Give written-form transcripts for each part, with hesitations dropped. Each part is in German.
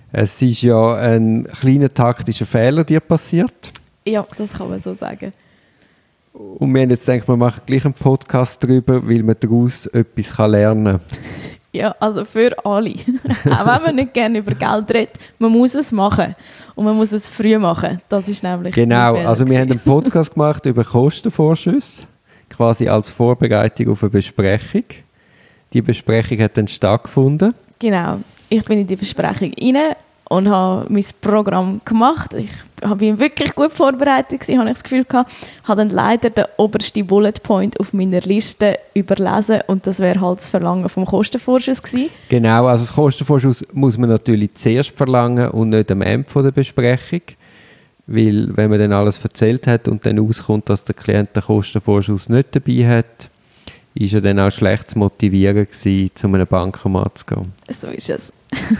Es ist ja ein kleiner taktischer Fehler dir passiert. Ja, das kann man so sagen. Und wir haben jetzt gedacht, wir machen gleich einen Podcast darüber, weil man daraus etwas lernen kann. Ja, also für alle. Auch wenn man nicht gerne über Geld redet, man muss es machen. Und man muss es früh machen. Das ist nämlich genau, mein Fehler also wir haben gewesen. einen Podcast gemacht über Kostenvorschüsse, quasi als Vorbereitung auf eine Besprechung. Die Besprechung hat dann stattgefunden. Genau. Ich bin in die Besprechung rein und habe mein Programm gemacht. Ich bin wirklich gut vorbereitet gewesen, habe ich das Gefühl gehabt. Habe dann leider den obersten Bullet Point auf meiner Liste überlesen und das wäre halt das Verlangen vom Kostenvorschuss gewesen. Genau, also das Kostenvorschuss muss man natürlich zuerst verlangen und nicht am Ende der Besprechung. Weil wenn man dann alles erzählt hat und dann auskommt, dass der Klient den Kostenvorschuss nicht dabei hat, ist er dann auch schlecht zu motivieren gewesen, zu einem Bankomat zu gehen. So ist es.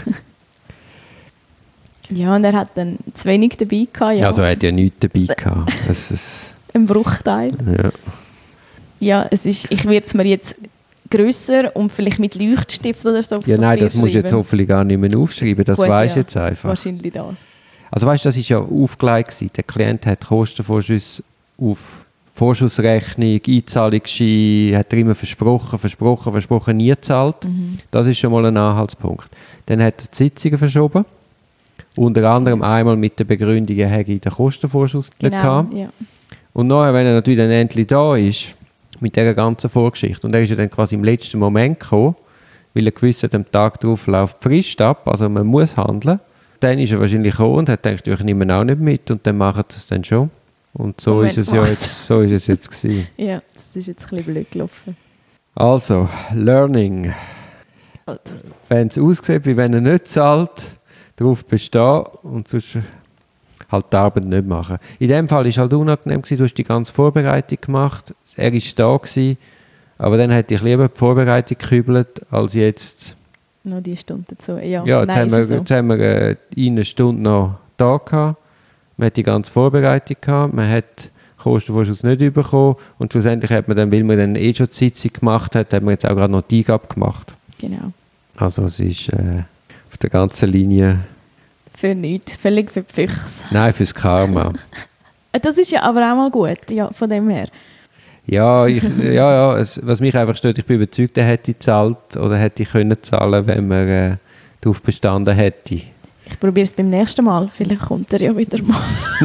Ja, und er hat dann zu wenig dabei gehabt. Ja. Also er hat ja nichts dabei gehabt. Ein Bruchteil. Ja. Ja, ich werde es mir jetzt grösser und vielleicht mit Leuchtstift oder so aufs Ja, nein, Papier das musst du jetzt schreiben. hoffentlich gar nicht mehr aufschreiben. Das Gut, weisst du ja. jetzt einfach. Wahrscheinlich das. Also weißt du, das war ja aufgelegt gewesen. Der Klient hat Kostenvorschüsse auf Vorschussrechnung, Einzahlungsschein, hat er immer versprochen, nie gezahlt. Das ist schon mal ein Anhaltspunkt. Dann hat er die Sitzungen verschoben. Unter anderem einmal mit der Begründung, er hätte den Kostenvorschuss nicht gehabt. Ja. Und nachher, wenn er natürlich dann endlich da ist, mit dieser ganzen Vorgeschichte, und er ist ja dann quasi im letzten Moment gekommen, weil er gewusst hat, am Tag darauf läuft die Frist ab, also man muss handeln. Dann ist er wahrscheinlich gekommen und hat gedacht, ich nehme ihn auch nicht mit und dann machen sie es dann schon. Und so ist es ja jetzt, so ist es jetzt gewesen. Ja, das ist jetzt ein bisschen blöd gelaufen. Also, Learning. Also, Wenn es aussieht, wie wenn er nicht zahlt, darauf bestehen und sonst halt die Arbeit nicht machen. In dem Fall war es halt unangenehm gewesen, du hast die ganze Vorbereitung gemacht, er war da gewesen, aber dann hätte ich lieber die Vorbereitung gekübelt, als jetzt... noch die Stunde dazu. Ja, Ja, jetzt nein, haben wir eine Stunde noch da gehabt. Man hat die ganze Vorbereitung gehabt, man hat Kostenvorschuss nicht bekommen und schlussendlich hat man dann, weil man dann schon die Sitzung gemacht hat, hat man jetzt auch gerade noch die Eingabe gemacht. Genau. Also es ist auf der ganzen Linie... Für nichts, völlig für die Füchse. Nein, fürs Karma. Das ist ja aber auch mal gut, ja, von dem her. Ja, was mich einfach stört, ich bin überzeugt, er hätte gezahlt oder hätte können zahlen, wenn man darauf bestanden hätte. Ich probiere es beim nächsten Mal, vielleicht kommt er ja wieder mal.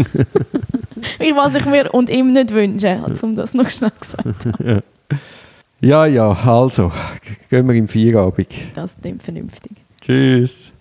Was ich mir und ihm nicht wünsche, um das noch schnell gesagt zu haben. Ja, also, gehen wir im Feierabend. Das klingt vernünftig. Tschüss.